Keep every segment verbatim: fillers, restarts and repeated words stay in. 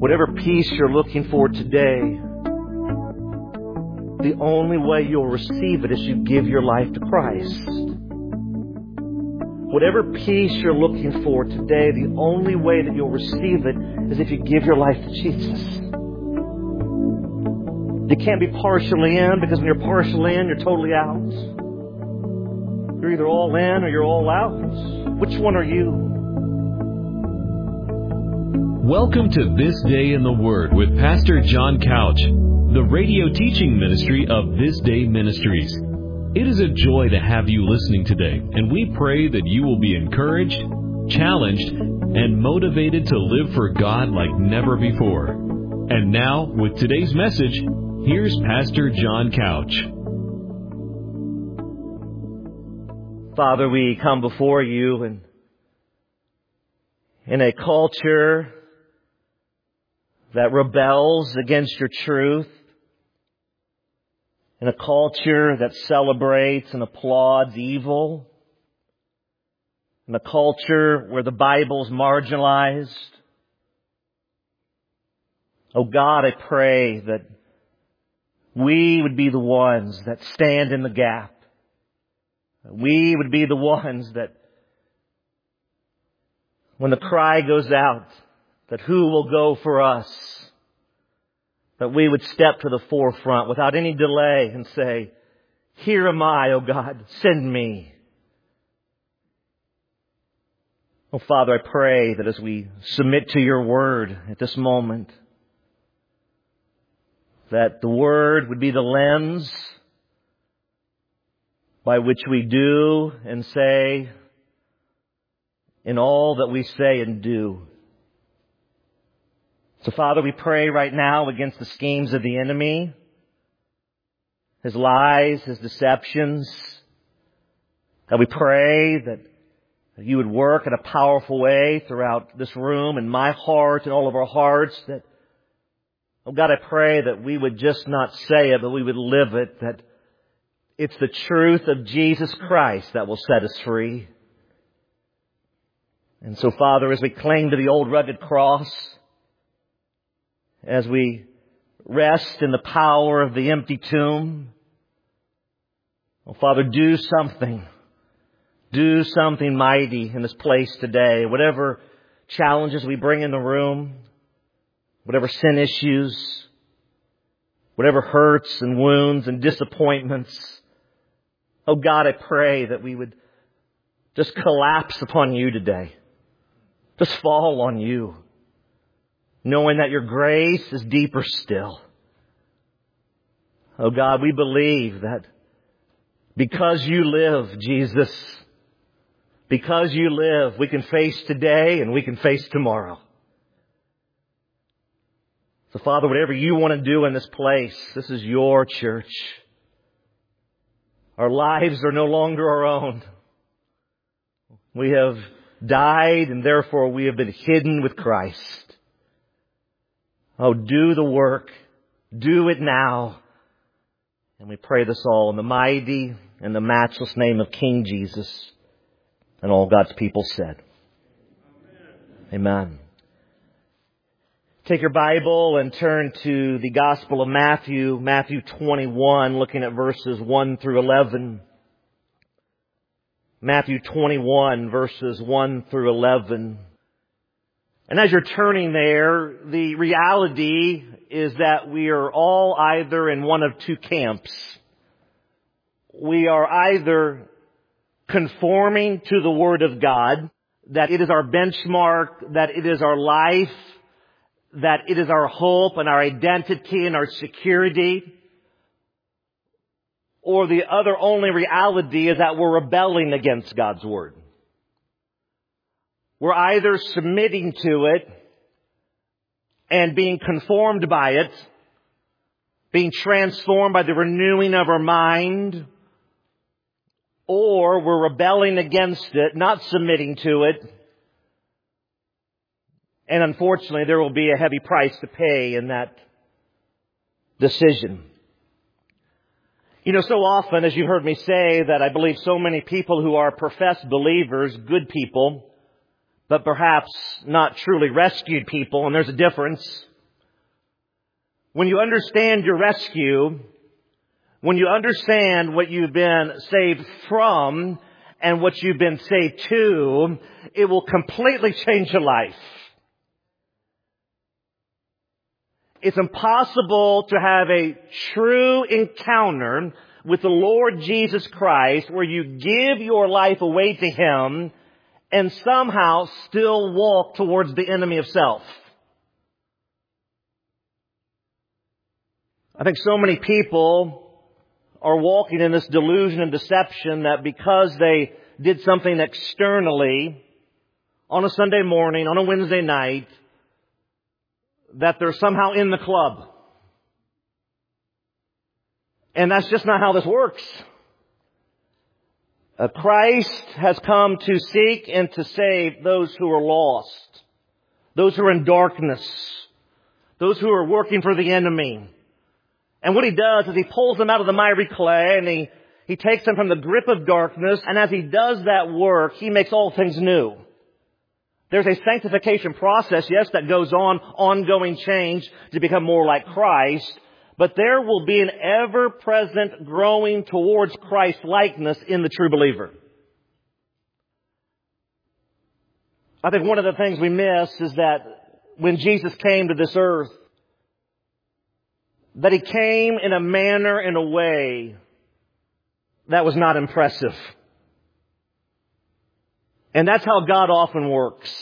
Whatever peace you're looking for today, the only way you'll receive it is you give your life to Christ. Whatever peace you're looking for today, the only way that you'll receive it is if you give your life to Jesus. You can't be partially in, because when you're partially in, you're totally out. You're either all in or you're all out. Which one are you? Welcome to This Day in the Word with Pastor John Couch, the radio teaching ministry of This Day Ministries. It is a joy to have you listening today, and we pray that you will be encouraged, challenged, and motivated to live for God like never before. And now, with today's message, here's Pastor John Couch. Father, we come before you and in a culture that rebels against your truth, in a culture that celebrates and applauds evil, in a culture where the Bible's marginalized. Oh God, I pray that we would be the ones that stand in the gap. We would be the ones that, when the cry goes out, that who will go for us, that we would step to the forefront without any delay and say, here am I, O God, send me. Oh Father, I pray that as we submit to your word at this moment, that the word would be the lens by which we do and say in all that we say and do. So Father, we pray right now against the schemes of the enemy, his lies, his deceptions. God, we pray that you would work in a powerful way throughout this room and my heart and all of our hearts. That, oh God, I pray that we would just not say it, but we would live it, that it's the truth of Jesus Christ that will set us free. And so, Father, as we cling to the old rugged cross, as we rest in the power of the empty tomb, oh Father, do something. Do something mighty in this place today. Whatever challenges we bring in the room, whatever sin issues, whatever hurts and wounds and disappointments, oh God, I pray that we would just collapse upon you today. Just fall on you, knowing that your grace is deeper still. Oh God, we believe that because you live, Jesus, because you live, we can face today and we can face tomorrow. So Father, whatever you want to do in this place, this is your church. Our lives are no longer our own. We have died and therefore we have been hidden with Christ. Oh, do the work. Do it now. And we pray this all in the mighty and the matchless name of King Jesus. And all God's people said, Amen. Amen. Take your Bible and turn to the Gospel of Matthew, Matthew twenty-one, looking at verses one through eleven. Matthew twenty-one, verses one through eleven. And as you're turning there, the reality is that we are all either in one of two camps. We are either conforming to the Word of God, that it is our benchmark, that it is our life, that it is our hope and our identity and our security. Or the other only reality is that we're rebelling against God's Word. We're either submitting to it and being conformed by it, being transformed by the renewing of our mind, or we're rebelling against it, not submitting to it. And unfortunately, there will be a heavy price to pay in that decision. You know, so often, as you've heard me say, that I believe so many people who are professed believers, good people, but perhaps not truly rescued people, and there's a difference. when you understand your rescue, when you understand what you've been saved from and what you've been saved to, it will completely change your life. It's impossible to have a true encounter with the Lord Jesus Christ where you give your life away to Him and somehow still walk towards the enemy of self. I think so many people are walking in this delusion and deception that because they did something externally on a Sunday morning, on a Wednesday night, that they're somehow in the club. And that's just not how this works. Uh, Christ has come to seek and to save those who are lost, those who are in darkness, those who are working for the enemy. And what He does is He pulls them out of the miry clay and He, he takes them from the grip of darkness. And as He does that work, He makes all things new. There's a sanctification process, yes, that goes on, ongoing change to become more like Christ. But there will be an ever-present growing towards Christ-likeness in the true believer. I think one of the things we miss is that when Jesus came to this earth, that He came in a manner, in a way that was not impressive. And that's how God often works.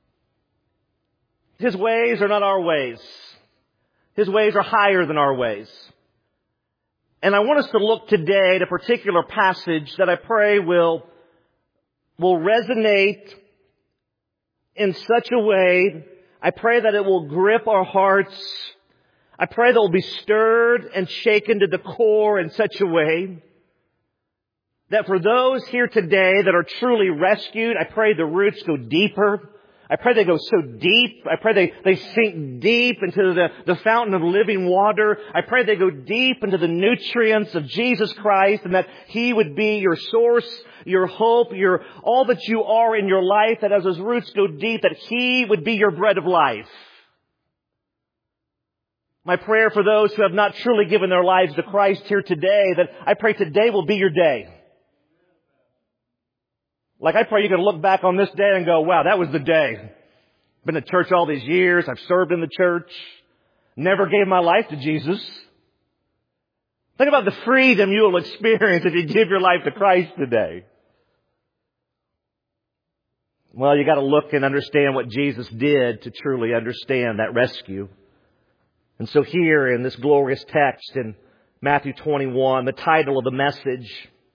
His ways are not our ways. His ways are higher than our ways. And I want us to look today at a particular passage that I pray will, will resonate in such a way. I pray that it will grip our hearts. I pray that it will be stirred and shaken to the core in such a way that for those here today that are truly rescued, I pray the roots go deeper. I pray they go so deep. I pray they, they sink deep into the, the fountain of living water. I pray they go deep into the nutrients of Jesus Christ and that He would be your source, your hope, your, all that you are in your life, that as those roots go deep, that He would be your bread of life. My prayer for those who have not truly given their lives to Christ here today, that I pray today will be your day. Like I pray you can look back on this day and go, wow, that was the day. Been to church all these years. I've served in the church. Never gave my life to Jesus. Think about the freedom you will experience if you give your life to Christ today. Well, you got to look and understand what Jesus did to truly understand that rescue. And so here in this glorious text in Matthew twenty-one, the title of the message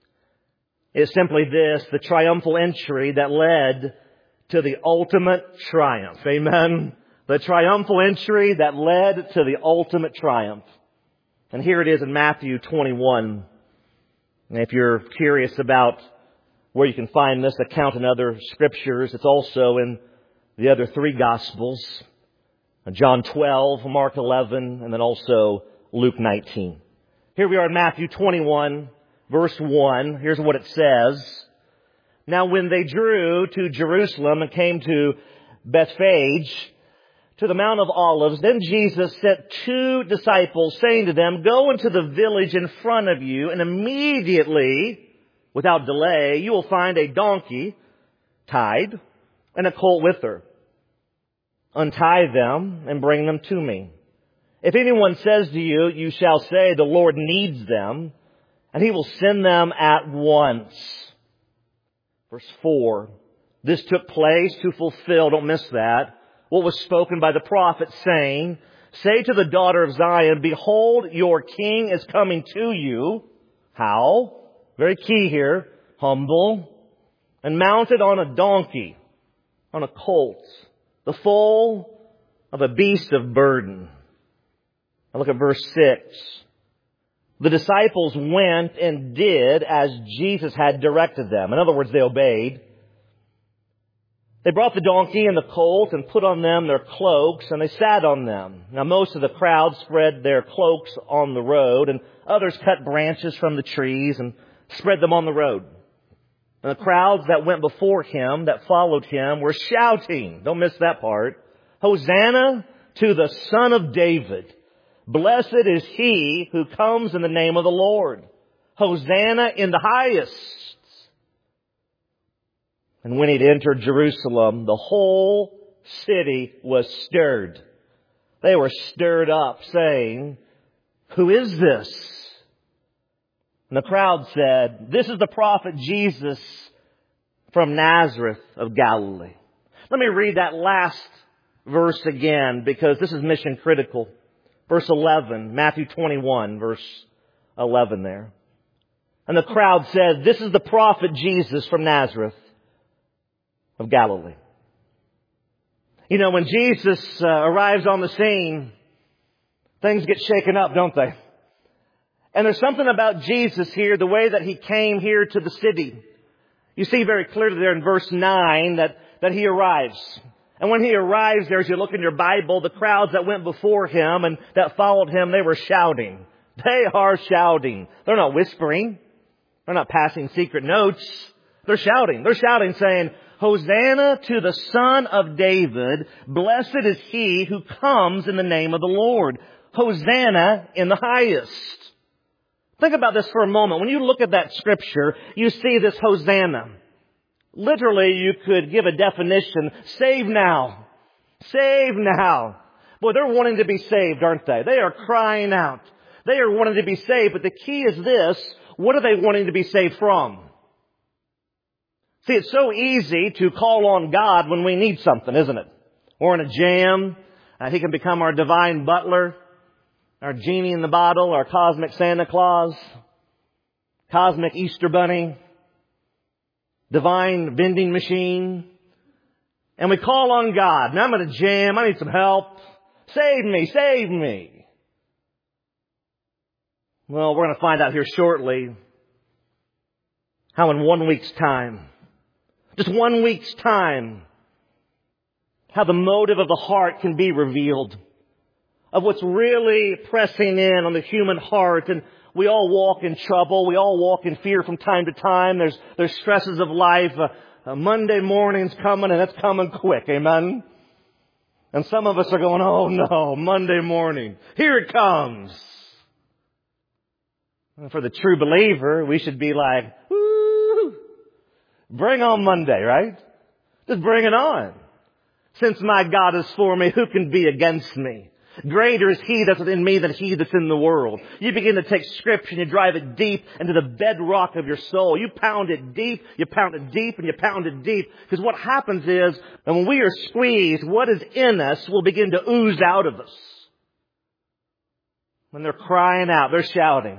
is simply this: the triumphal entry that led to the ultimate triumph. Amen? The triumphal entry that led to the ultimate triumph. And here it is in Matthew twenty-one. And if you're curious about where you can find this account in other scriptures, it's also in the other three Gospels. John twelve, Mark eleven, and then also Luke nineteen. Here we are in Matthew twenty-one, verse one. Here's what it says. Now when they drew to Jerusalem and came to Bethphage, to the Mount of Olives, then Jesus sent two disciples, saying to them, go into the village in front of you, and immediately, without delay, you will find a donkey tied and a colt with her. Untie them and bring them to me. If anyone says to you, you shall say, the Lord needs them, and He will send them at once. Verse four. This took place to fulfill, don't miss that, what was spoken by the prophet, saying, say to the daughter of Zion, behold, your king is coming to you. How? Very key here. Humble. And mounted on a donkey, on a colt, the foal of a beast of burden. Now look at verse six. The disciples went and did as Jesus had directed them. In other words, they obeyed. They brought the donkey and the colt and put on them their cloaks, and they sat on them. Now most of the crowd spread their cloaks on the road, and others cut branches from the trees and spread them on the road. And the crowds that went before Him, that followed Him, were shouting, don't miss that part, Hosanna to the Son of David. Blessed is he who comes in the name of the Lord. Hosanna in the highest. And when he'd entered Jerusalem, the whole city was stirred. They were stirred up, saying, "Who is this?" And the crowd said, "This is the prophet Jesus from Nazareth of Galilee." Let me read that last verse again, because this is mission critical. Verse eleven, Matthew twenty-one, verse eleven there. And the crowd said, "This is the prophet Jesus from Nazareth of Galilee." You know, when Jesus uh, arrives on the scene, things get shaken up, don't they? And there's something about Jesus here, the way that he came here to the city. You see very clearly there in verse nine that, that he arrives. And when he arrives there, as you look in your Bible, the crowds that went before him and that followed him, they were shouting. They are shouting. They're not whispering. They're not passing secret notes. They're shouting. They're shouting, saying, "Hosanna to the Son of David. Blessed is he who comes in the name of the Lord. Hosanna in the highest." Think about this for a moment. When you look at that scripture, you see this Hosanna. Literally, you could give a definition, save now. Save now. Boy, they're wanting to be saved, aren't they? They are crying out. They are wanting to be saved, but the key is this: what are they wanting to be saved from? See, it's so easy to call on God when we need something, isn't it? We're in a jam. Uh, he can become our divine butler, our genie in the bottle, our cosmic Santa Claus, cosmic Easter bunny, divine vending machine. And we call on God. Now I'm in a jam. I need some help. Save me, save me. Well, we're going to find out here shortly how in one week's time, just one week's time, how the motive of the heart can be revealed, of what's really pressing in on the human heart. And we all walk in trouble. We all walk in fear from time to time. There's, there's stresses of life. Uh, uh, Monday morning's coming, and it's coming quick. Amen? And some of us are going, "Oh no, Monday morning. Here it comes." And for the true believer, we should be like, "Woo! Bring on Monday," right? Just bring it on. Since my God is for me, who can be against me? Greater is he that's in me than he that's in the world. You begin to take Scripture and you drive it deep into the bedrock of your soul. You pound it deep, you pound it deep, and you pound it deep. Because what happens is, and when we are squeezed, what is in us will begin to ooze out of us. When they're crying out, they're shouting,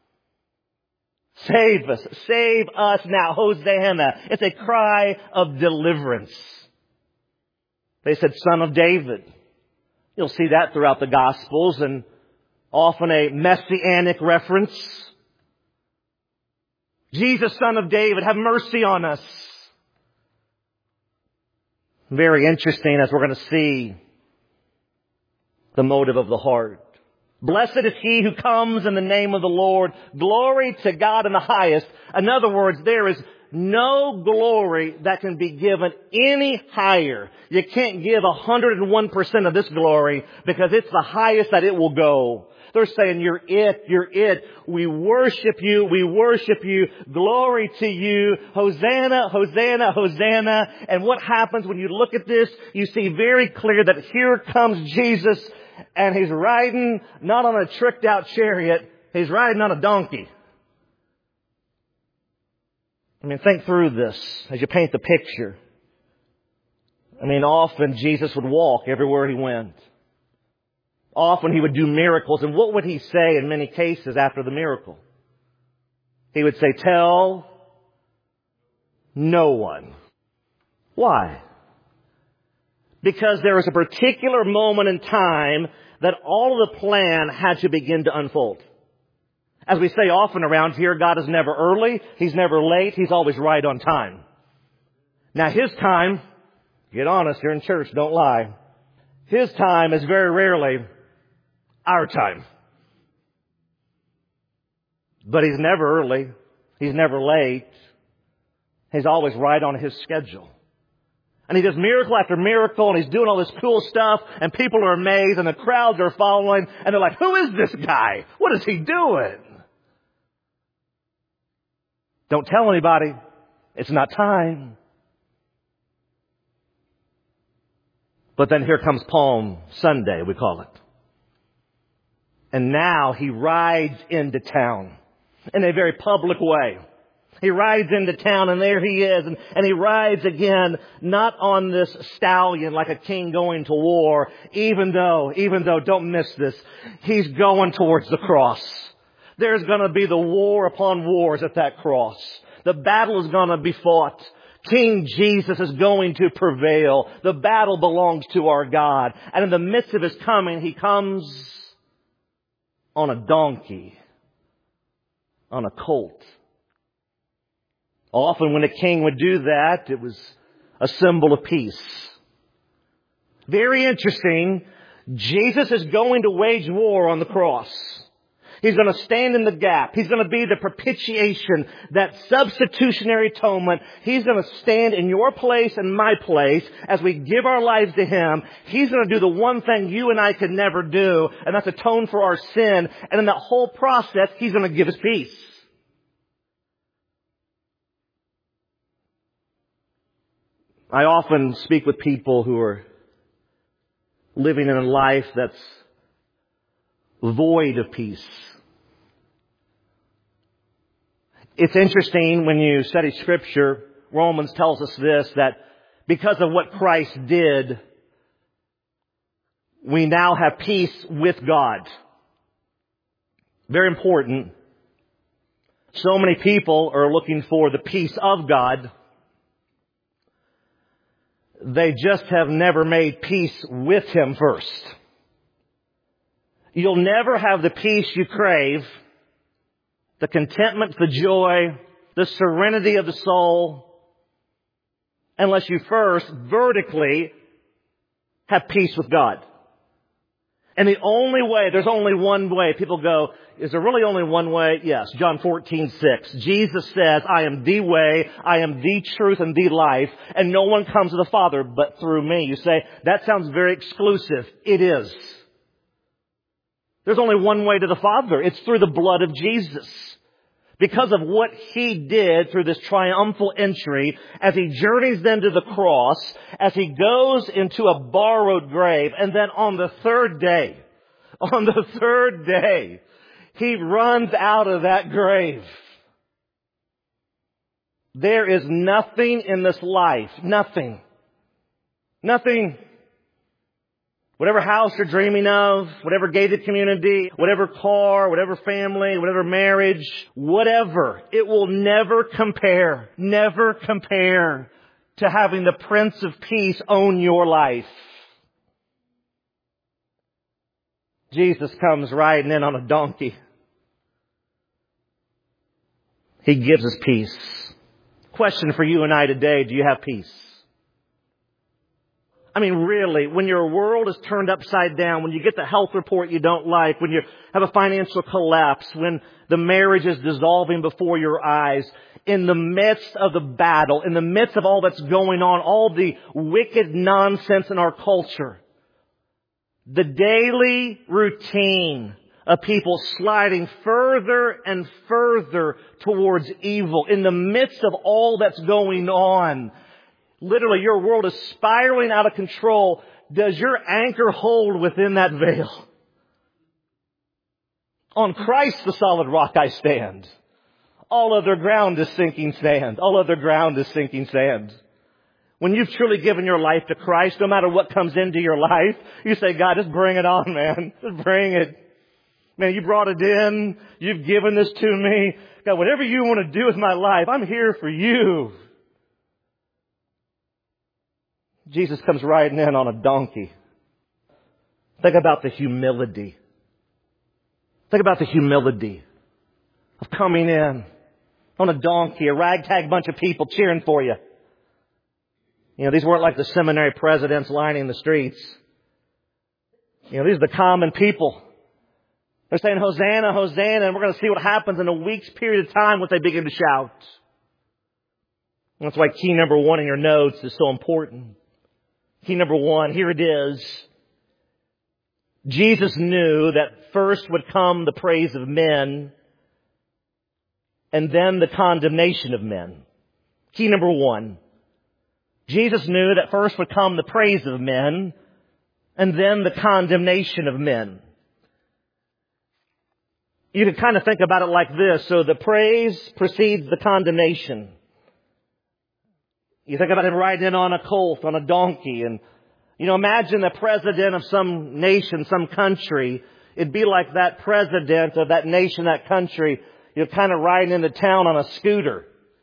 "Save us, save us now, Hosanna." It's a cry of deliverance. They said, "Son of David." You'll see that throughout the Gospels, and often a messianic reference. Jesus, Son of David, have mercy on us. Very interesting, as we're going to see the motive of the heart. Blessed is he who comes in the name of the Lord. Glory to God in the highest. In other words, there is no glory that can be given any higher. You can't give one hundred one percent of this glory because it's the highest that it will go. They're saying, "You're it, you're it. We worship you, we worship you. Glory to you. Hosanna, Hosanna, Hosanna." And what happens when you look at this, you see very clear that here comes Jesus, and he's riding not on a tricked out chariot, he's riding on a donkey. I mean, think through this as you paint the picture. I mean, often Jesus would walk everywhere he went. Often he would do miracles. And what would he say in many cases after the miracle? He would say, "Tell no one." Why? Because there was a particular moment in time that all of the plan had to begin to unfold. As we say often around here, God is never early, He's never late, He's always right on time. Now His time, get honest, you're in church, don't lie. His time is very rarely our time. But He's never early, He's never late, He's always right on His schedule. And he does miracle after miracle, and he's doing all this cool stuff, and people are amazed, and the crowds are following, and they're like, who is this guy? What is he doing? Don't tell anybody. It's not time. But then here comes Palm Sunday, we call it. And now he rides into town in a very public way. He rides into town, and there he is, and, and he rides again, not on this stallion like a king going to war, even though, even though, don't miss this, he's going towards the cross. There's going to be the war upon wars at that cross. The battle is going to be fought. King Jesus is going to prevail. The battle belongs to our God. And in the midst of his coming, he comes on a donkey, on a colt. Often when a king would do that, it was a symbol of peace. Very interesting. Jesus is going to wage war on the cross. He's going to stand in the gap. He's going to be the propitiation, that substitutionary atonement. He's going to stand in your place and my place as we give our lives to him. He's going to do the one thing you and I could never do, and that's atone for our sin. And in that whole process, he's going to give us peace. I often speak with people who are living in a life that's void of peace. It's interesting when you study Scripture, Romans tells us this, that because of what Christ did, we now have peace with God. Very important. So many people are looking for the peace of God. They just have never made peace with him first. You'll never have the peace you crave, the contentment, the joy, the serenity of the soul, unless you first vertically have peace with God. And the only way, there's only one way. People go, is there really only one way? Yes. John fourteen six. Jesus says, I am the way, I am the truth and the life, and no one comes to the Father but through me. You say, that sounds very exclusive. It is. There's only one way to the Father. It's through the blood of Jesus. Because of what he did through this triumphal entry, as he journeys then to the cross, as he goes into a borrowed grave, and then on the third day, on the third day, he runs out of that grave. There is nothing in this life, nothing, nothing. Whatever house you're dreaming of, whatever gated community, whatever car, whatever family, whatever marriage, whatever, it will never compare, never compare to having the Prince of Peace own your life. Jesus comes riding in on a donkey. He gives us peace. Question for you and I today, do you have peace? I mean, really, when your world is turned upside down, when you get the health report you don't like, when you have a financial collapse, when the marriage is dissolving before your eyes, in the midst of the battle, in the midst of all that's going on, all the wicked nonsense in our culture, the daily routine of people sliding further and further towards evil, in the midst of all that's going on, literally, your world is spiraling out of control. Does your anchor hold within that veil? On Christ, the solid rock, I stand. All other ground is sinking sand. All other ground is sinking sand. When you've truly given your life to Christ, no matter what comes into your life, you say, God, just bring it on, man. Just bring it. Man, you brought it in. You've given this to me. God, whatever you want to do with my life, I'm here for you. Jesus comes riding in on a donkey. Think about the humility. Think about the humility of coming in on a donkey, a ragtag bunch of people cheering for you. You know, these weren't like the seminary presidents lining the streets. You know, these are the common people. They're saying, Hosanna, Hosanna, and we're going to see what happens in a week's period of time when they begin to shout. That's why key number one in your notes is so important. Key number one, here it is. Jesus knew that first would come the praise of men and then the condemnation of men. Key number one. Jesus knew that first would come the praise of men and then the condemnation of men. You can kind of think about it like this. So the praise precedes the condemnation. You think about him riding in on a colt, on a donkey, and, you know, imagine the president of some nation, some country. It'd be like that president of that nation, that country, you know, kind of riding into town on a scooter.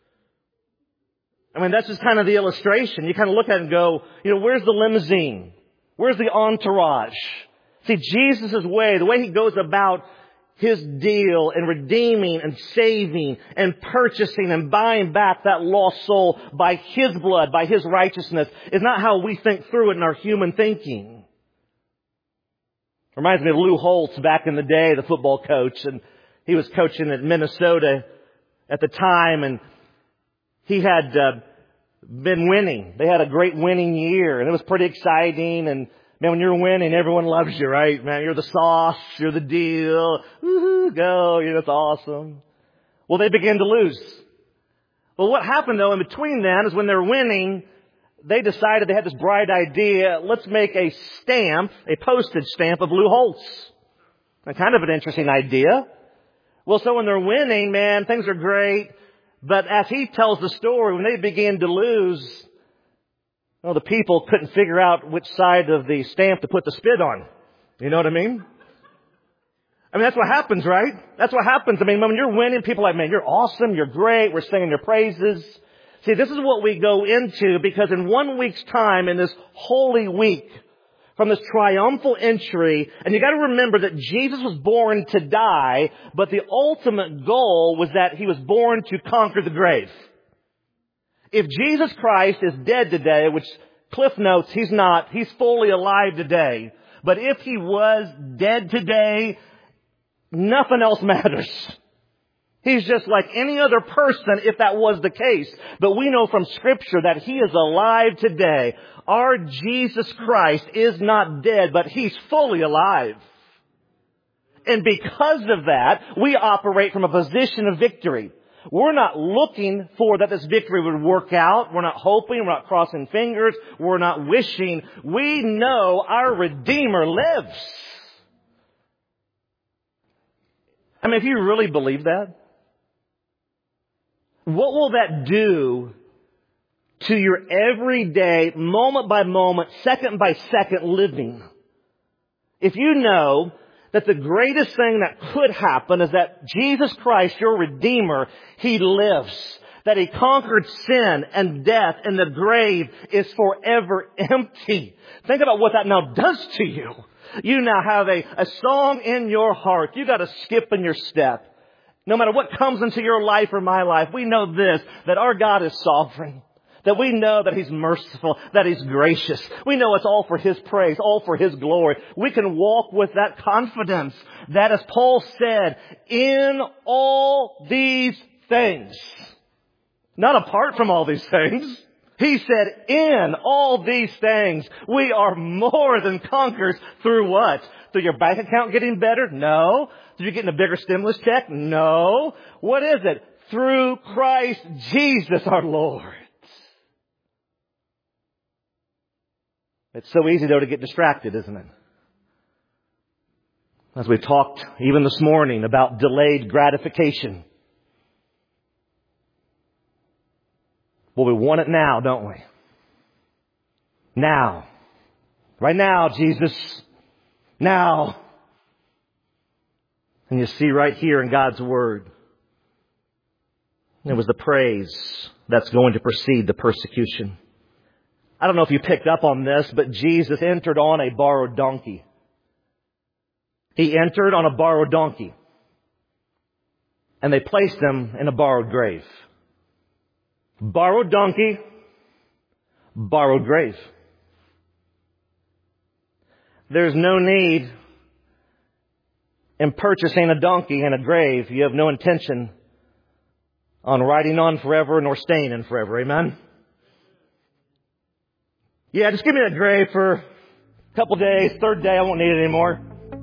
I mean, that's just kind of the illustration. You kind of look at it and go, you know, where's the limousine? Where's the entourage? See, Jesus' way, the way he goes about his deal in redeeming and saving and purchasing and buying back that lost soul by his blood, by his righteousness, is not how we think through it in our human thinking. Reminds me of Lou Holtz back in the day, the football coach, and he was coaching at Minnesota at the time, and he had uh, been winning. They had a great winning year, and it was pretty exciting. And man, when you're winning, everyone loves you, right? Man, you're the sauce, you're the deal. Woohoo, go, you know, it's awesome. Well, they began to lose. Well, what happened though in between then is when they're winning, they decided they had this bright idea. Let's make a stamp, a postage stamp of Lou Holtz. And kind of an interesting idea. Well, so when they're winning, man, things are great. But as he tells the story, when they began to lose, well, the people couldn't figure out which side of the stamp to put the spit on. You know what I mean? I mean, that's what happens, right? That's what happens. I mean, when you're winning, people are like, man, you're awesome, you're great, we're singing your praises. See, this is what we go into, because in one week's time, in this holy week, from this triumphal entry, and you got to remember that Jesus was born to die, but the ultimate goal was that he was born to conquer the grave. If Jesus Christ is dead today, which Cliff notes he's not, he's fully alive today, but if he was dead today, nothing else matters. He's just like any other person if that was the case. But we know from Scripture that he is alive today. Our Jesus Christ is not dead, but he's fully alive. And because of that, we operate from a position of victory. We're not looking for that this victory would work out. We're not hoping. We're not crossing fingers. We're not wishing. We know our Redeemer lives. I mean, if you really believe that, what will that do to your everyday, moment by moment, second by second living? If you know that the greatest thing that could happen is that Jesus Christ, your Redeemer, he lives. That he conquered sin and death, and the grave is forever empty. Think about what that now does to you. You now have a, a song in your heart. You got a skip in your step. No matter what comes into your life or my life, we know this, that our God is sovereign. That we know that he's merciful, that he's gracious. We know it's all for his praise, all for his glory. We can walk with that confidence that, as Paul said, in all these things, not apart from all these things. He said, in all these things, we are more than conquerors through what? Through your bank account getting better? No. Through you getting a bigger stimulus check? No. What is it? Through Christ Jesus our Lord. It's so easy, though, to get distracted, isn't it? As we've talked even this morning about delayed gratification. Well, we want it now, don't we? Now. Right now, Jesus. Now. And you see right here in God's Word, it was the praise that's going to precede the persecution. I don't know if you picked up on this, but Jesus entered on a borrowed donkey. He entered on a borrowed donkey. And they placed him in a borrowed grave. Borrowed donkey, borrowed grave. There's no need in purchasing a donkey and a grave. You have no intention on riding on forever nor staying in forever. Amen? Yeah, just give me that grave for a couple days. Third day, I won't need it anymore.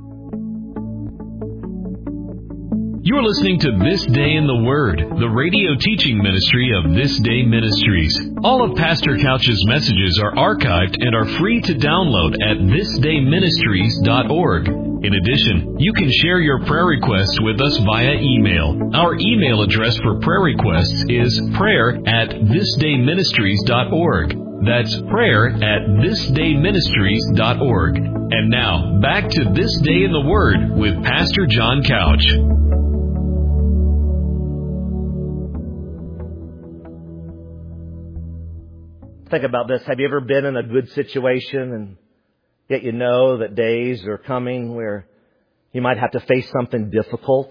You're listening to This Day in the Word, the radio teaching ministry of This Day Ministries. All of Pastor Couch's messages are archived and are free to download at this day ministries dot org. In addition, you can share your prayer requests with us via email. Our email address for prayer requests is prayer at this day ministries dot org. That's prayer at this day ministries dot org. And now, back to This Day in the Word with Pastor John Couch. Think about this. Have you ever been in a good situation and yet you know that days are coming where you might have to face something difficult?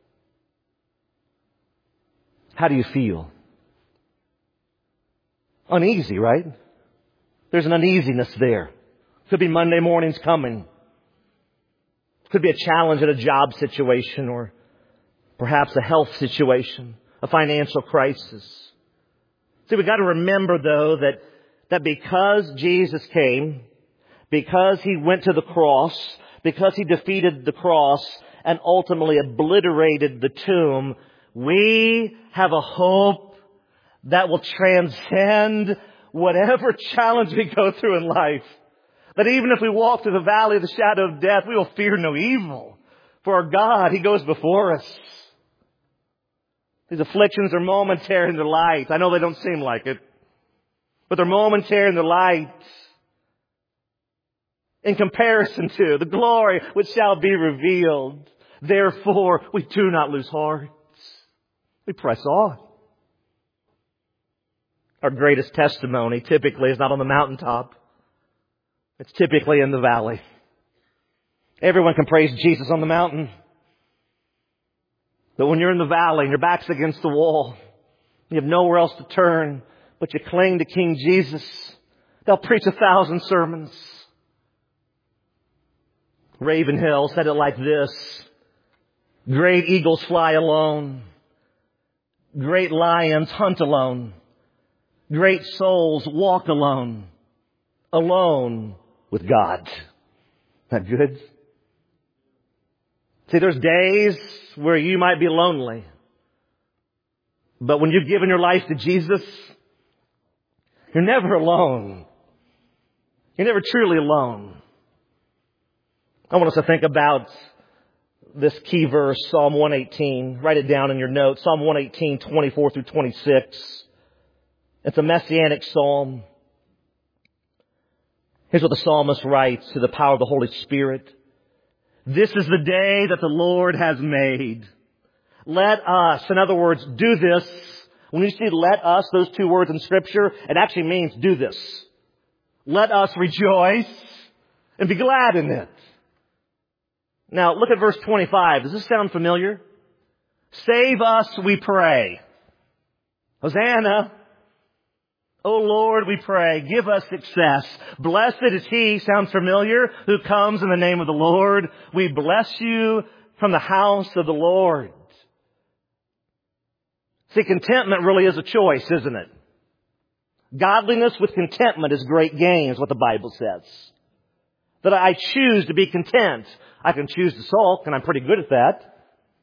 How do you feel? Uneasy, right? There's an uneasiness there. Could be Monday mornings coming. Could be a challenge at a job situation or perhaps a health situation, a financial crisis. See, we've got to remember, though, that, that because Jesus came, because He went to the cross, because He defeated the cross and ultimately obliterated the tomb, we have a hope that will transcend whatever challenge we go through in life. That even if we walk through the valley of the shadow of death, we will fear no evil. For our God, He goes before us. These afflictions are momentary in their light. I know they don't seem like it, but they're momentary in their light in comparison to the glory which shall be revealed. Therefore, we do not lose heart. We press on. Our greatest testimony typically is not on the mountaintop. It's typically in the valley. Everyone can praise Jesus on the mountain. But when you're in the valley and your back's against the wall, you have nowhere else to turn, but you cling to King Jesus, they'll preach a thousand sermons. Ravenhill said it like this: great eagles fly alone. Great lions hunt alone. Great souls walk alone. Alone with God. Isn't that good? See, there's days where you might be lonely. But when you've given your life to Jesus, you're never alone. You're never truly alone. I want us to think about this key verse, Psalm one eighteen. Write it down in your notes. Psalm one eighteen, twenty-four through twenty-six. It's a messianic psalm. Here's what the psalmist writes through the power of the Holy Spirit. This is the day that the Lord has made. Let us, in other words, do this. When you see let us, those two words in Scripture, it actually means do this. Let us rejoice and be glad in it. Now, look at verse twenty-five. Does this sound familiar? Save us, we pray. Hosanna. O Lord, we pray, give us success. Blessed is He, sounds familiar, who comes in the name of the Lord. We bless you from the house of the Lord. See, contentment really is a choice, isn't it? Godliness with contentment is great gain, is what the Bible says. That I choose to be content. I can choose to sulk, and I'm pretty good at that.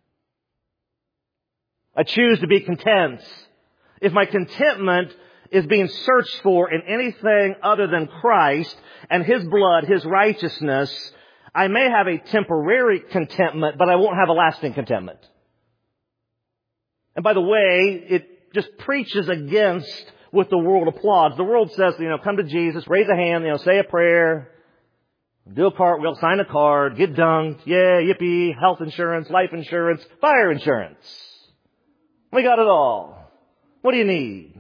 I choose to be content. If my contentment is being searched for in anything other than Christ and His blood, His righteousness, I may have a temporary contentment, but I won't have a lasting contentment. And by the way, it just preaches against what the world applauds. The world says, you know, come to Jesus, raise a hand, you know, say a prayer, do a cartwheel, sign a card, get dunked, yeah, yippee, health insurance, life insurance, fire insurance. We got it all. What do you need?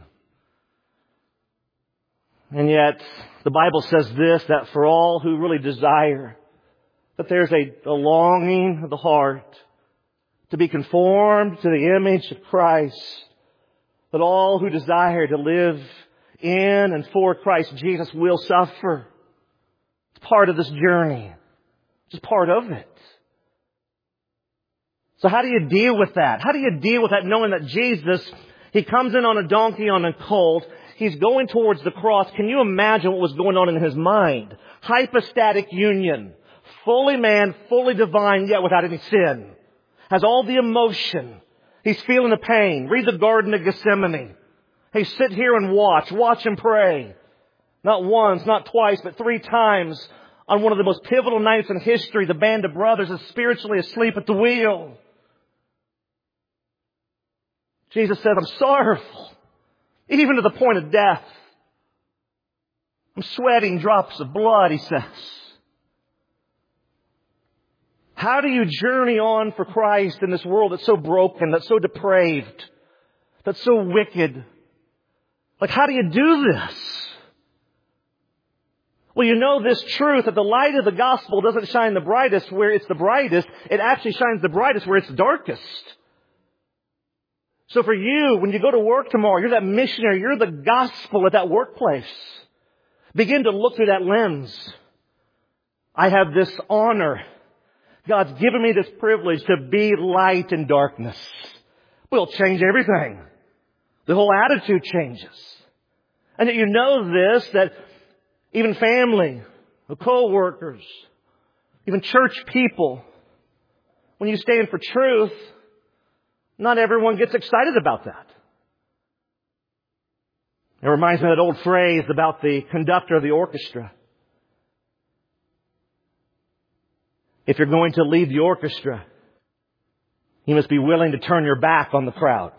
And yet, the Bible says this, that for all who really desire, that there's a, a longing of the heart to be conformed to the image of Christ, that all who desire to live in and for Christ Jesus will suffer. It's part of this journey. It's part of it. So how do you deal with that? How do you deal with that knowing that Jesus He comes in on a donkey, on a colt. He's going towards the cross. Can you imagine what was going on in his mind? Hypostatic union. Fully man, fully divine, yet without any sin. Has all the emotion. He's feeling the pain. Read the Garden of Gethsemane. Hey, sit here and watch. Watch and pray. Not once, not twice, but three times on one of the most pivotal nights in history, the band of brothers is spiritually asleep at the wheel. Jesus said, I'm sorrowful, even to the point of death. I'm sweating drops of blood, he says. How do you journey on for Christ in this world that's so broken, that's so depraved, that's so wicked? Like, how do you do this? Well, you know this truth that the light of the gospel doesn't shine the brightest where it's the brightest. It actually shines the brightest where it's darkest. So for you, when you go to work tomorrow, you're that missionary, you're the gospel at that workplace. Begin to look through that lens. I have this honor. God's given me this privilege to be light in darkness. We'll change everything. The whole attitude changes. And that you know this, that even family, the co-workers, even church people, when you stand for truth, not everyone gets excited about that. It reminds me of that old phrase about the conductor of the orchestra. If you're going to lead the orchestra, you must be willing to turn your back on the crowd.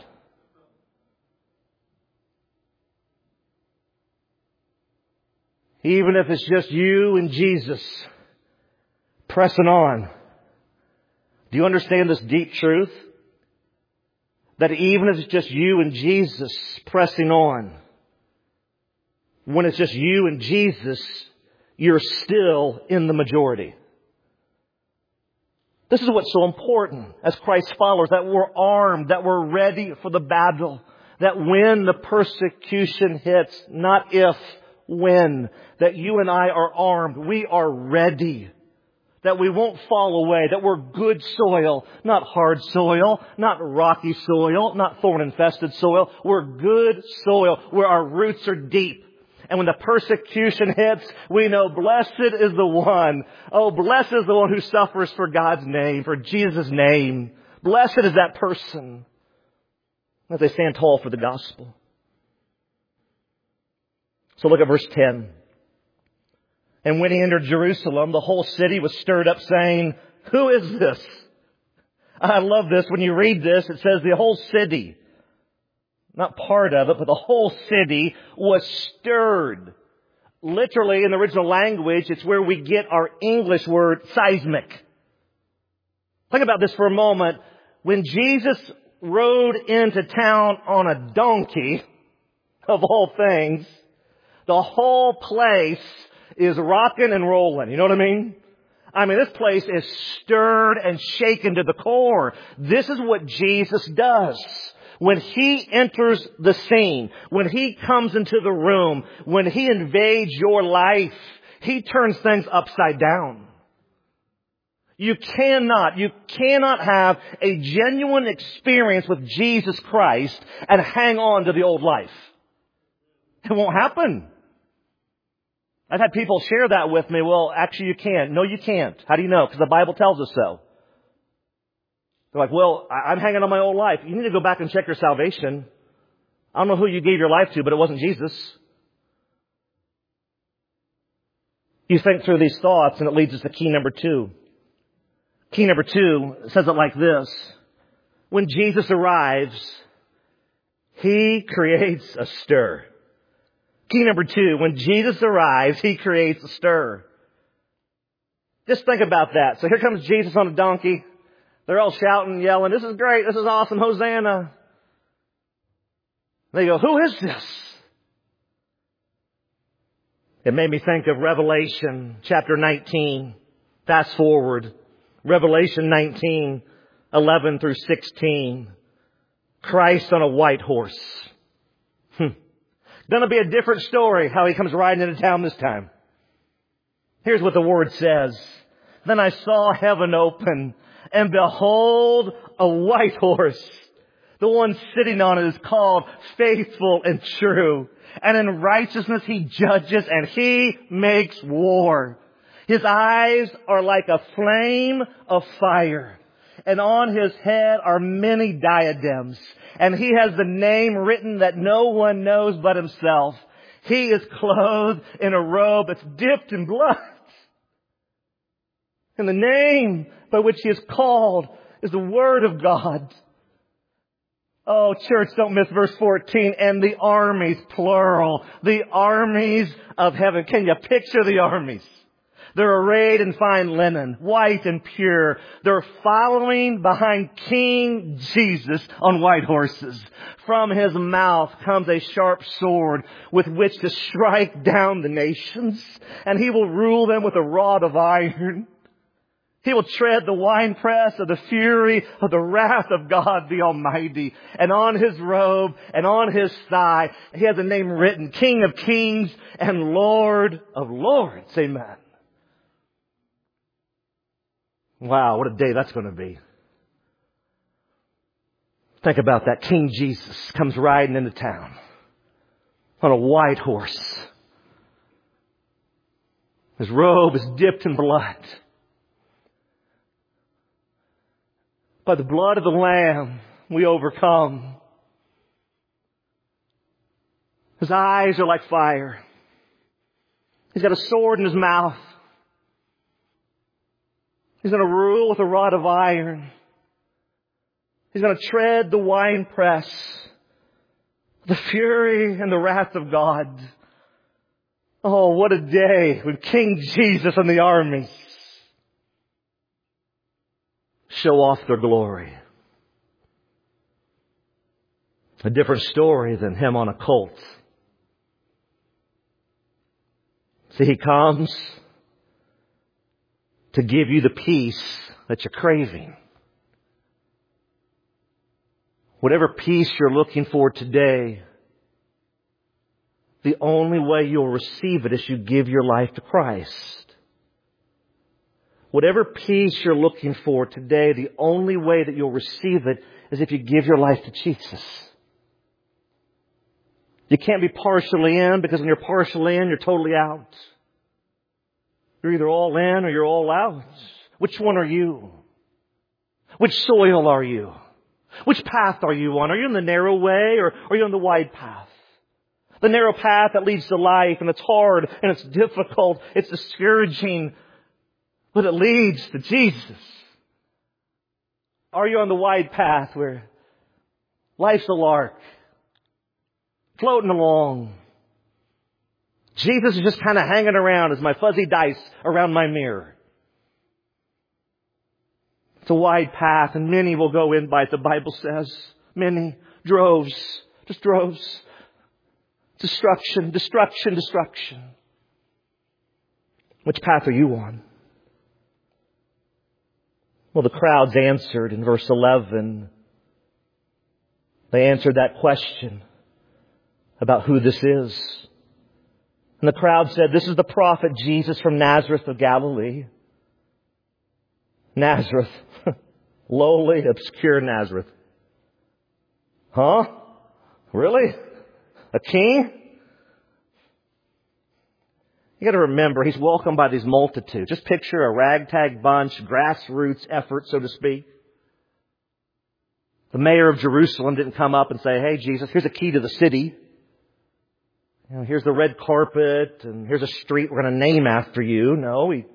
Even if it's just you and Jesus pressing on. Do you understand this deep truth? That even if it's just you and Jesus pressing on, when it's just you and Jesus, you're still in the majority. This is what's so important as Christ's followers, that we're armed, that we're ready for the battle, that when the persecution hits, not if, when, that you and I are armed, we are ready. That we won't fall away, that we're good soil, not hard soil, not rocky soil, not thorn-infested soil. We're good soil where our roots are deep. And when the persecution hits, we know blessed is the one. Oh, blessed is the one who suffers for God's name, for Jesus' name. Blessed is that person as they stand tall for the gospel. So look at verse ten. And when he entered Jerusalem, the whole city was stirred up saying, who is this? I love this. When you read this, it says the whole city, not part of it, but the whole city was stirred. Literally, in the original language, it's where we get our English word seismic. Think about this for a moment. When Jesus rode into town on a donkey, of all things, the whole place is rocking and rolling. You know what I mean? I mean, this place is stirred and shaken to the core. This is what Jesus does. When He enters the scene, when He comes into the room, when He invades your life, He turns things upside down. You cannot, you cannot have a genuine experience with Jesus Christ and hang on to the old life. It won't happen. I've had people share that with me. Well, actually you can't. No, you can't. How do you know? Because the Bible tells us so. They're like, well, I'm hanging on my old life. You need to go back and check your salvation. I don't know who you gave your life to, but it wasn't Jesus. You think through these thoughts and it leads us to key number two. Key number two says it like this. When Jesus arrives, He creates a stir. Key number two, when Jesus arrives, He creates a stir. Just think about that. So here comes Jesus on a donkey. They're all shouting, yelling, this is great, this is awesome, Hosanna. They go, who is this? It made me think of Revelation chapter nineteen. Fast forward. Revelation nineteen, eleven through sixteen. Christ on a white horse. Hmm. Gonna be a different story how He comes riding into town this time. Here's what the Word says. Then I saw heaven open, and behold, a white horse. The one sitting on it is called Faithful and True. And in righteousness He judges and He makes war. His eyes are like a flame of fire. And on His head are many diadems. And He has the name written that no one knows but Himself. He is clothed in a robe that's dipped in blood. And the name by which He is called is the Word of God. Oh, church, don't miss verse fourteen. And the armies, plural. The armies of heaven. Can you picture the armies? They're arrayed in fine linen, white and pure. They're following behind King Jesus on white horses. From His mouth comes a sharp sword with which to strike down the nations. And He will rule them with a rod of iron. He will tread the winepress of the fury of the wrath of God the Almighty. And on His robe and on His thigh, He has a name written, King of Kings and Lord of Lords. Amen. Wow, what a day that's going to be. Think about that. King Jesus comes riding into town on a white horse. His robe is dipped in blood. By the blood of the Lamb, we overcome. His eyes are like fire. He's got a sword in His mouth. He's going to rule with a rod of iron. He's going to tread the winepress, the fury and the wrath of God. Oh, what a day when King Jesus and the armies show off their glory. A different story than Him on a colt. See, He comes to give you the peace that you're craving. Whatever peace you're looking for today, the only way you'll receive it is you give your life to Christ. Whatever peace you're looking for today, the only way that you'll receive it is if you give your life to Jesus. You can't be partially in, because when you're partially in, you're totally out. You're either all in or you're all out. Which one are you? Which soil are you? Which path are you on? Are you in the narrow way or are you on the wide path? The narrow path that leads to life, and it's hard and it's difficult. It's discouraging, but it leads to Jesus. Are you on the wide path where life's a lark, floating along? Jesus is just kind of hanging around as my fuzzy dice around my mirror. It's a wide path, and many will go in by it, the Bible says. Many. Droves. Just droves. Destruction, destruction, destruction. Which path are you on? Well, the crowds answered in verse eleven. They answered that question about who this is. And the crowd said, "This is the prophet Jesus from Nazareth of Galilee." Nazareth. Lowly, obscure Nazareth. Huh? Really? A king? You got to remember, He's welcomed by these multitudes. Just picture a ragtag bunch, grassroots effort, so to speak. The mayor of Jerusalem didn't come up and say, "Hey, Jesus, here's a key to the city. You know, here's the red carpet, and here's a street we're going to name after you." No, He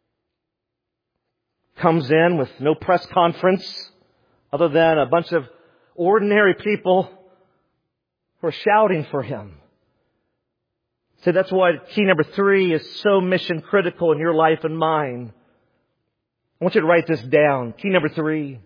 comes in with no press conference other than a bunch of ordinary people who are shouting for Him. So that's why key number three is so mission critical in your life and mine. I want you to write this down. Key number three.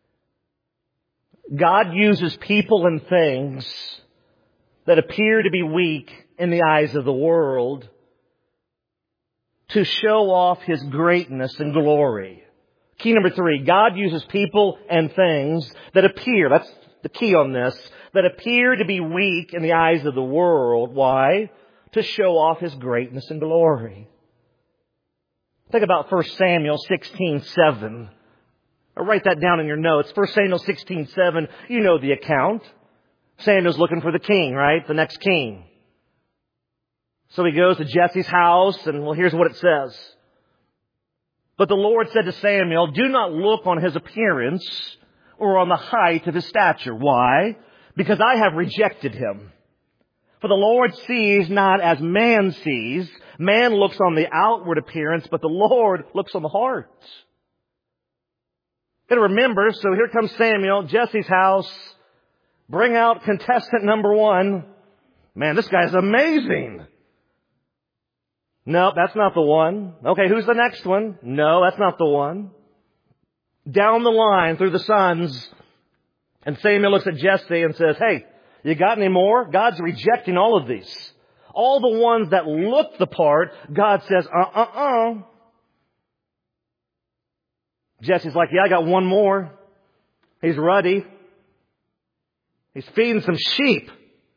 God uses people and things that appear to be weak in the eyes of the world to show off His greatness and glory. Key number three, God uses people and things that appear, that's the key on this, that appear to be weak in the eyes of the world. Why? To show off His greatness and glory. Think about First Samuel sixteen seven. Or write that down in your notes. First Samuel sixteen seven, you know the account. Samuel's looking for the king, right? The next king. So he goes to Jesse's house, and well, here's what it says. But the Lord said to Samuel, do not look on his appearance or on the height of his stature. Why? Because I have rejected him. For the Lord sees not as man sees. Man looks on the outward appearance, but the Lord looks on the heart. Got to remember, so here comes Samuel, Jesse's house. Bring out contestant number one. Man, this guy's amazing. No, that's not the one. Okay, who's the next one? No, that's not the one. Down the line through the sons. And Samuel looks at Jesse and says, hey, you got any more? God's rejecting all of these. All the ones that look the part, God says, uh-uh-uh. Jesse's like, yeah, I got one more. He's ruddy. He's feeding some sheep.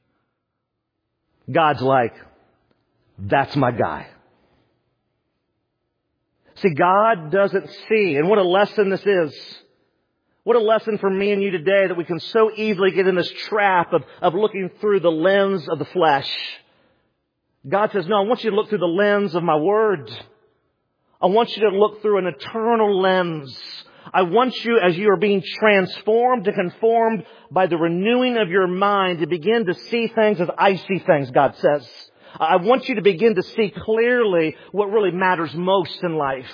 God's like, that's my guy. See, God doesn't see. And what a lesson this is. What a lesson for me and you today that we can so easily get in this trap of, of looking through the lens of the flesh. God says, no, I want you to look through the lens of my word. I want you to look through an eternal lens. I want you, as you are being transformed and conformed by the renewing of your mind, to begin to see things as I see things, God says. I want you to begin to see clearly what really matters most in life.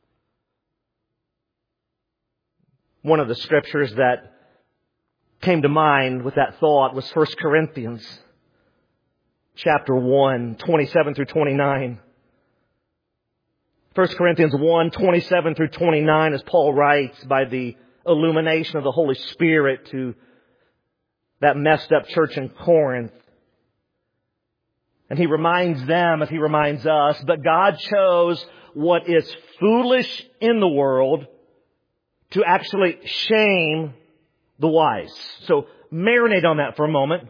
One of the scriptures that came to mind with that thought was First Corinthians chapter one, twenty-seven through twenty-nine. First Corinthians one, twenty-seven through twenty-nine, as Paul writes by the illumination of the Holy Spirit to that messed up church in Corinth. And he reminds them, as he reminds us, but God chose what is foolish in the world to actually shame the wise. So marinate on that for a moment.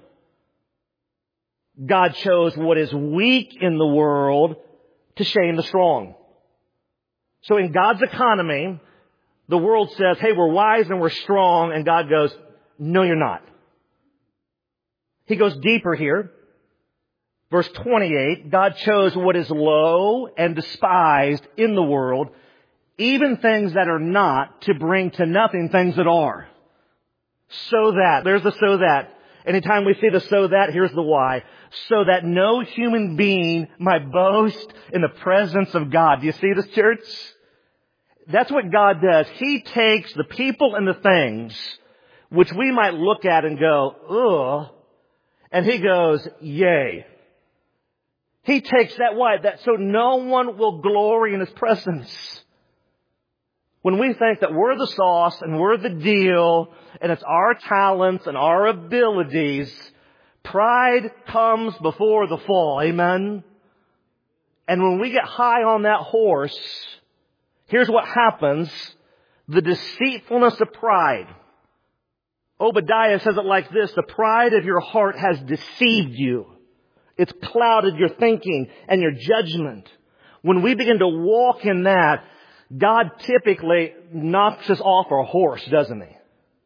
God chose what is weak in the world to shame the strong. So in God's economy, the world says, hey, we're wise and we're strong. And God goes, no, you're not. He goes deeper here. Verse twenty-eight, God chose what is low and despised in the world, even things that are not, to bring to nothing things that are. So that, there's the so that. Anytime we see the so that, here's the why. So that no human being might boast in the presence of God. Do you see this, church? That's what God does. He takes the people and the things which we might look at and go, ugh, and He goes, yay. He takes that why? That so no one will glory in His presence. When we think that we're the sauce and we're the deal and it's our talents and our abilities, pride comes before the fall. Amen? And when we get high on that horse, here's what happens. The deceitfulness of pride. Obadiah says it like this: the pride of your heart has deceived you. It's clouded your thinking and your judgment. When we begin to walk in that, God typically knocks us off our horse, doesn't He?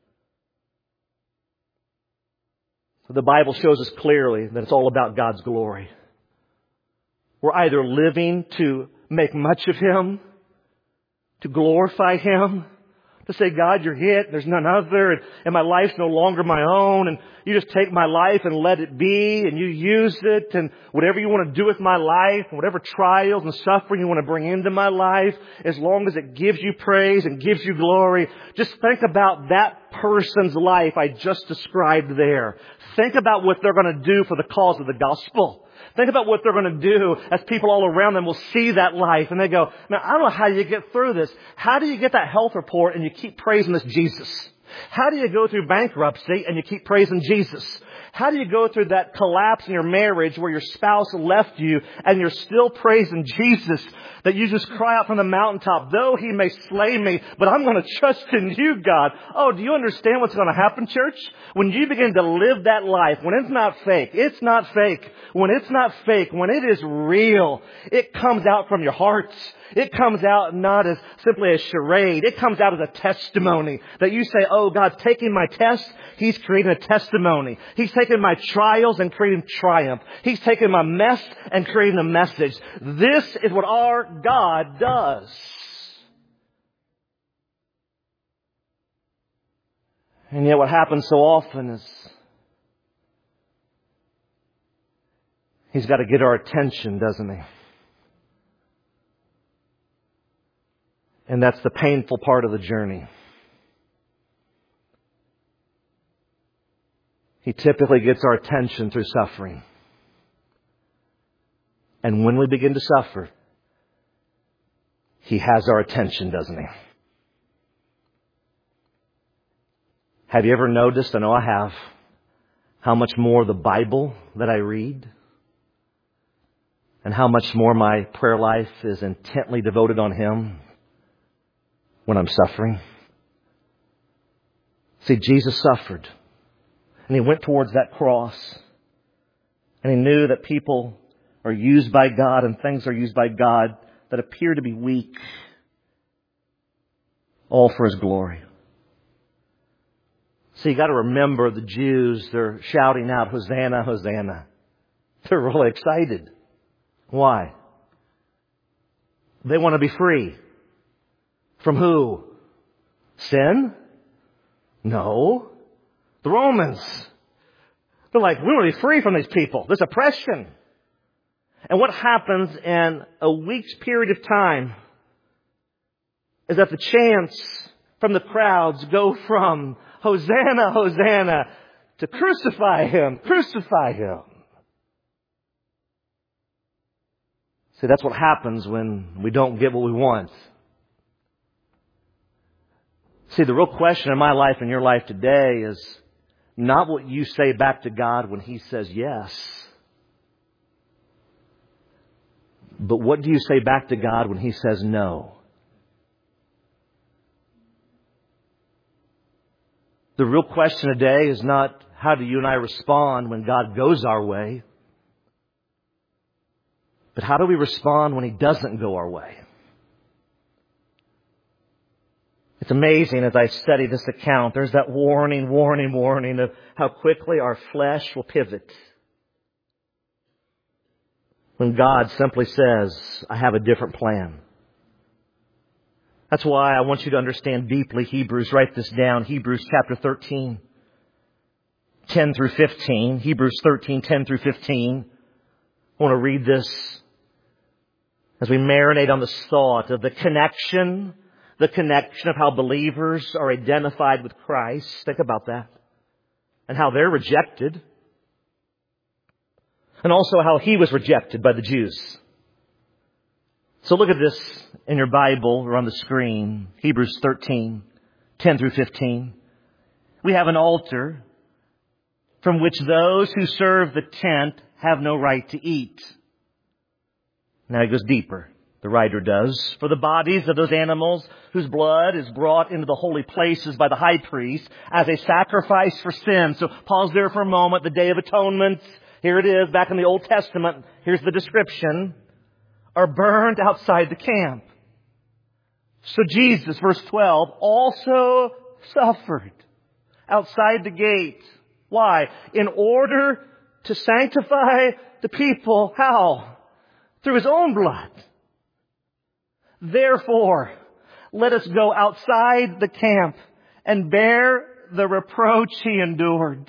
So the Bible shows us clearly that it's all about God's glory. We're either living to make much of Him, to glorify Him, to say, God, you're it, there's none other, and, and my life's no longer my own, and you just take my life and let it be, and you use it, and whatever you want to do with my life, whatever trials and suffering you want to bring into my life, as long as it gives you praise and gives you glory. Just think about that person's life I just described there. Think about what they're going to do for the cause of the gospel. Think about what they're going to do as people all around them will see that life and they go, man, I don't know how you get through this. How do you get that health report and you keep praising this Jesus? How do you go through bankruptcy and you keep praising Jesus? How do you go through that collapse in your marriage where your spouse left you and you're still praising Jesus, that you just cry out from the mountaintop, though he may slay me, but I'm going to trust in you, God. Oh, do you understand what's going to happen, church? When you begin to live that life, when it's not fake, it's not fake. When it's not fake, when it is real, it comes out from your hearts. It comes out not as simply a charade. It comes out as a testimony that you say, oh, God's taking my test. He's creating a testimony. He's taking my trials and creating triumph. He's taking my mess and creating a message. This is what our God does. And yet what happens so often is He's got to get our attention, doesn't He? And that's the painful part of the journey. He typically gets our attention through suffering. And when we begin to suffer, He has our attention, doesn't He? Have you ever noticed, I know I have, how much more the Bible that I read and how much more my prayer life is intently devoted on Him when I'm suffering? See, Jesus suffered. And He went towards that cross. And He knew that people are used by God and things are used by God that appear to be weak. All for His glory. See, you got to remember the Jews, they're shouting out, Hosanna, Hosanna. They're really excited. Why? They want to be free. From who? Sin? No. The Romans. They're like, we want to be free from these people. This oppression. And what happens in a week's period of time is that the chants from the crowds go from Hosanna, Hosanna to crucify Him, crucify Him. See, that's what happens when we don't get what we want. See, the real question in my life and your life today is not what you say back to God when He says yes. But what do you say back to God when He says no? The real question today is not how do you and I respond when God goes our way, but how do we respond when He doesn't go our way? It's amazing as I study this account, there's that warning, warning, warning of how quickly our flesh will pivot. When God simply says, I have a different plan. That's why I want you to understand deeply Hebrews. Write this down. Hebrews chapter thirteen, ten through fifteen. Hebrews thirteen, ten through fifteen. I want to read this as we marinate on this thought of the connection, the connection of how believers are identified with Christ. Think about that. And how they're rejected. And also how He was rejected by the Jews. So look at this in your Bible or on the screen. Hebrews thirteen, ten through fifteen. We have an altar from which those who serve the tent have no right to eat. Now he goes deeper. The writer does. For the bodies of those animals whose blood is brought into the holy places by the high priest as a sacrifice for sin. So pause there for a moment. The Day of Atonement. Here it is back in the Old Testament. Here's the description. Are burned outside the camp. So Jesus, verse twelve, also suffered outside the gate. Why? In order to sanctify the people. How? Through His own blood. Therefore, let us go outside the camp and bear the reproach He endured.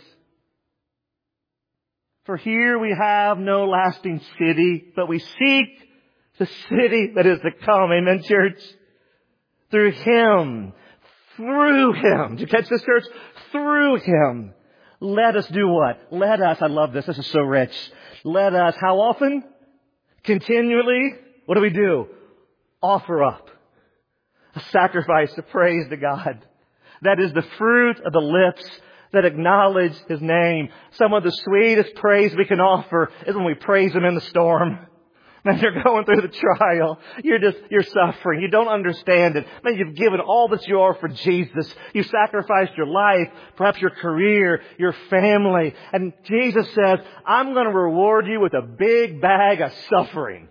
For here we have no lasting city, but we seek the city that is to come. Amen, church? Through Him. Through Him. Did you catch this, church? Through Him. Let us do what? Let us, I love this, this is so rich. Let us, how often? Continually. What do we do? Offer up a sacrifice of praise to God. That is the fruit of the lips that acknowledge His name. Some of the sweetest praise we can offer is when we praise Him in the storm. Man, you're going through the trial. You're just, you're suffering. You don't understand it. Man, you've given all that you are for Jesus. You've sacrificed your life, perhaps your career, your family. And Jesus says, I'm going to reward you with a big bag of suffering.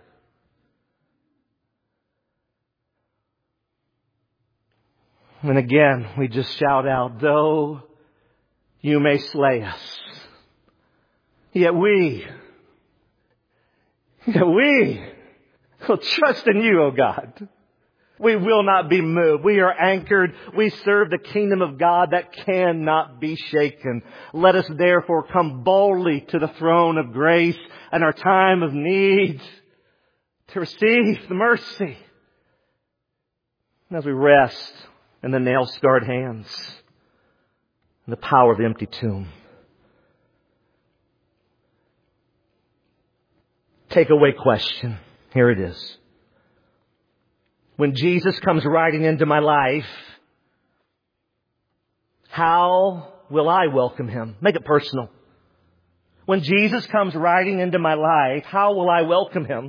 And again, we just shout out, though you may slay us, yet we, yet we will trust in you, O God. We will not be moved. We are anchored. We serve the kingdom of God that cannot be shaken. Let us therefore come boldly to the throne of grace in our time of need to receive the mercy. And as we rest in the nail-scarred hands and the power of the empty tomb. Takeaway question. Here it is. When Jesus comes riding into my life, how will I welcome Him? Make it personal. When Jesus comes riding into my life, how will I welcome Him?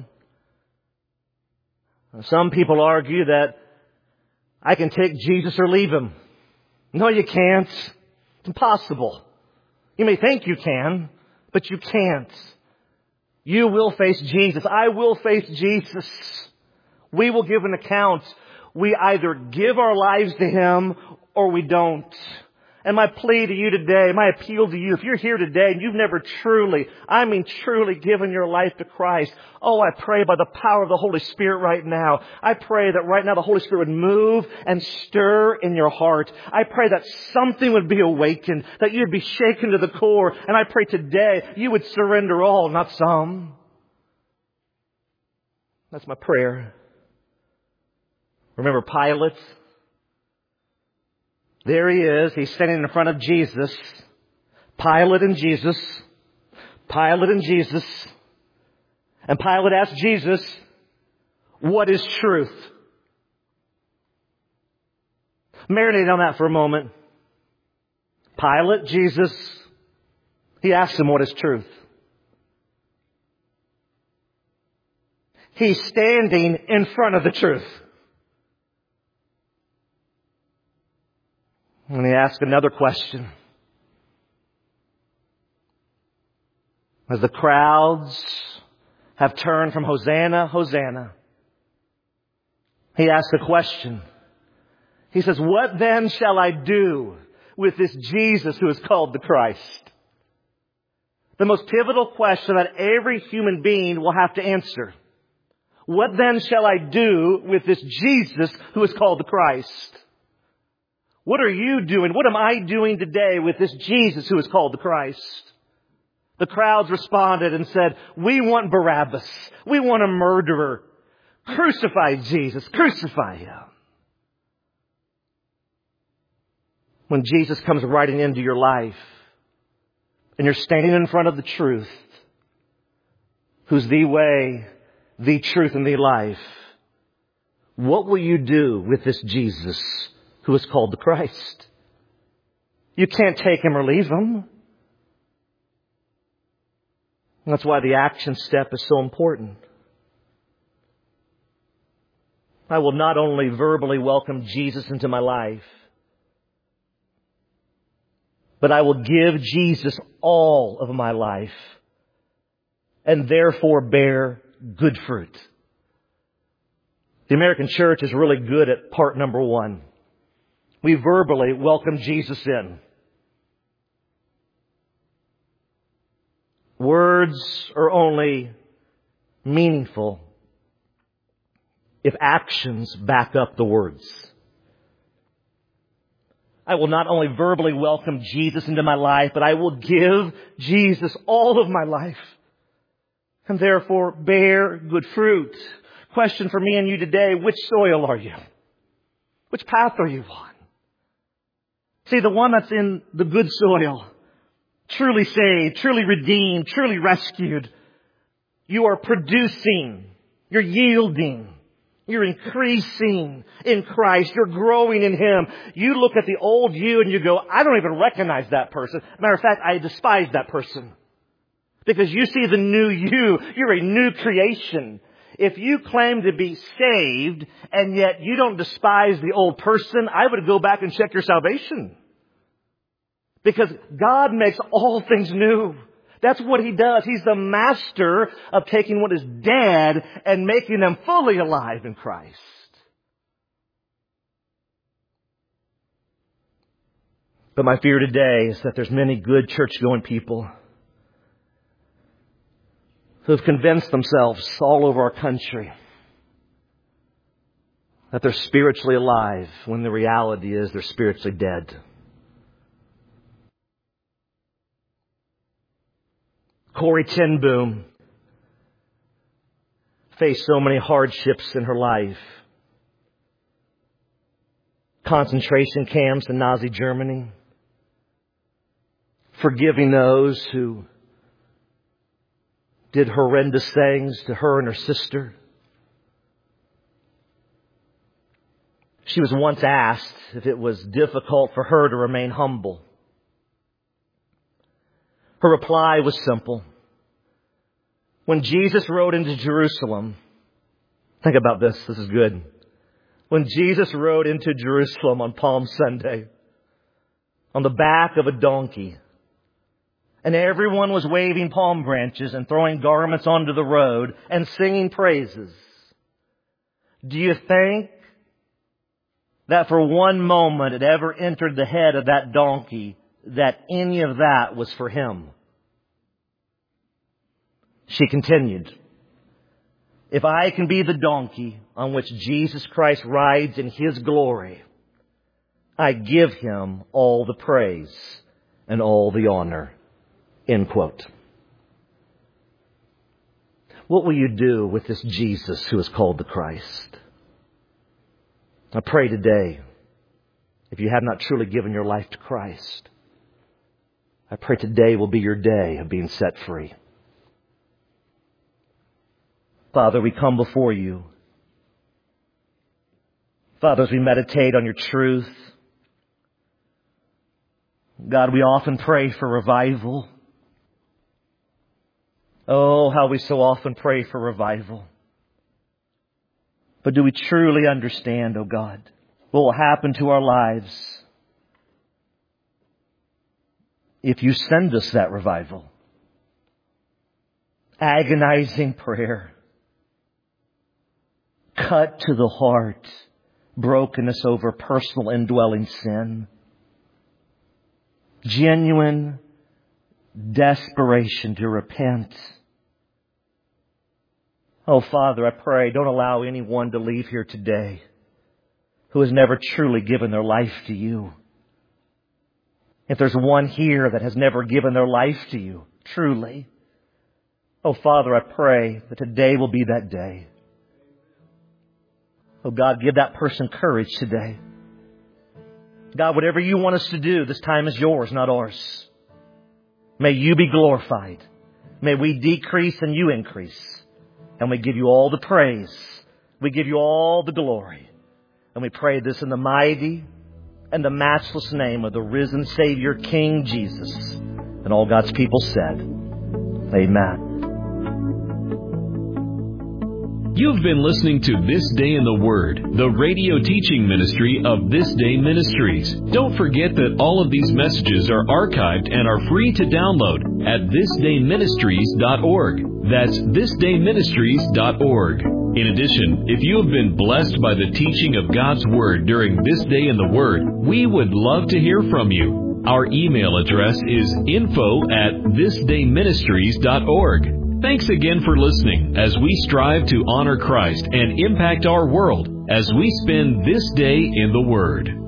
Some people argue that I can take Jesus or leave Him. No, you can't. It's impossible. You may think you can, but you can't. You will face Jesus. I will face Jesus. We will give an account. We either give our lives to Him or we don't. And my plea to you today, my appeal to you, if you're here today and you've never truly, I mean truly given your life to Christ, oh, I pray by the power of the Holy Spirit right now. I pray that right now the Holy Spirit would move and stir in your heart. I pray that something would be awakened, that you'd be shaken to the core. And I pray today you would surrender all, not some. That's my prayer. Remember Pilate? There he is. He's standing in front of Jesus. Pilate and Jesus. Pilate and Jesus. And Pilate asked Jesus, what is truth? Marinate on that for a moment. Pilate, Jesus, he asked him what is truth. He's standing in front of the truth. And he asked another question. As the crowds have turned from Hosanna, Hosanna, he asked a question. He says, what then shall I do with this Jesus who is called the Christ? The most pivotal question that every human being will have to answer. What then shall I do with this Jesus who is called the Christ? What are you doing? What am I doing today with this Jesus who is called the Christ? The crowds responded and said, we want Barabbas. We want a murderer. Crucify Jesus. Crucify Him. When Jesus comes riding into your life and you're standing in front of the truth, who's the way, the truth, and the life, what will you do with this Jesus who is called the Christ? You can't take Him or leave Him. And that's why the action step is so important. I will not only verbally welcome Jesus into my life, but I will give Jesus all of my life and therefore bear good fruit. The American church is really good at part number one. We verbally welcome Jesus in. Words are only meaningful if actions back up the words. I will not only verbally welcome Jesus into my life, but I will give Jesus all of my life and therefore bear good fruit. Question for me and you today, which soil are you? Which path are you on? See, the one that's in the good soil, truly saved, truly redeemed, truly rescued, you are producing, you're yielding, You're increasing in Christ. You're growing in Him. You look at the old you and you go, I don't even recognize that person. Matter of fact, I despise that person. Because you see the new you. You're a new creation. If you claim to be saved and yet you don't despise the old person, I would go back and check your salvation. Because God makes all things new. That's what He does. He's the master of taking what is dead and making them fully alive in Christ. But my fear today is that there's many good church-going people who have convinced themselves all over our country that they're spiritually alive when the reality is they're spiritually dead. Corrie ten Boom faced so many hardships in her life. Concentration camps in Nazi Germany. Forgiving those who did horrendous things to her and her sister. She was once asked if it was difficult for her to remain humble. Her reply was simple. When Jesus rode into Jerusalem, think about this, this is good. When Jesus rode into Jerusalem on Palm Sunday, on the back of a donkey, and everyone was waving palm branches and throwing garments onto the road and singing praises, do you think that for one moment it ever entered the head of that donkey that any of that was for Him? She continued, if I can be the donkey on which Jesus Christ rides in His glory, I give Him all the praise and all the honor. End quote. What will you do with this Jesus who is called the Christ? I pray today, if you have not truly given your life to Christ, I pray today will be your day of being set free. Father, we come before You. Father, as we meditate on Your truth, God, we often pray for revival. Oh, how we so often pray for revival. But do we truly understand, oh God, what will happen to our lives if You send us that revival? Agonizing prayer. Cut to the heart. Brokenness over personal indwelling sin. Genuine desperation to repent. Oh, Father, I pray, don't allow anyone to leave here today who has never truly given their life to You. If there's one here that has never given their life to You, truly, oh, Father, I pray that today will be that day. Oh, God, give that person courage today. God, whatever You want us to do, this time is Yours, not ours. May You be glorified. May we decrease and You increase. And we give You all the praise. We give You all the glory. And we pray this in the mighty and the matchless name of the risen Savior, King Jesus. And all God's people said, amen. You've been listening to This Day in the Word, the radio teaching ministry of This Day Ministries. Don't forget that all of these messages are archived and are free to download at this day ministries dot org. That's this day ministries dot org. In addition, if you have been blessed by the teaching of God's Word during This Day in the Word, we would love to hear from you. Our email address is info at this day ministries dot org. Thanks again for listening as we strive to honor Christ and impact our world as we spend this day in the Word.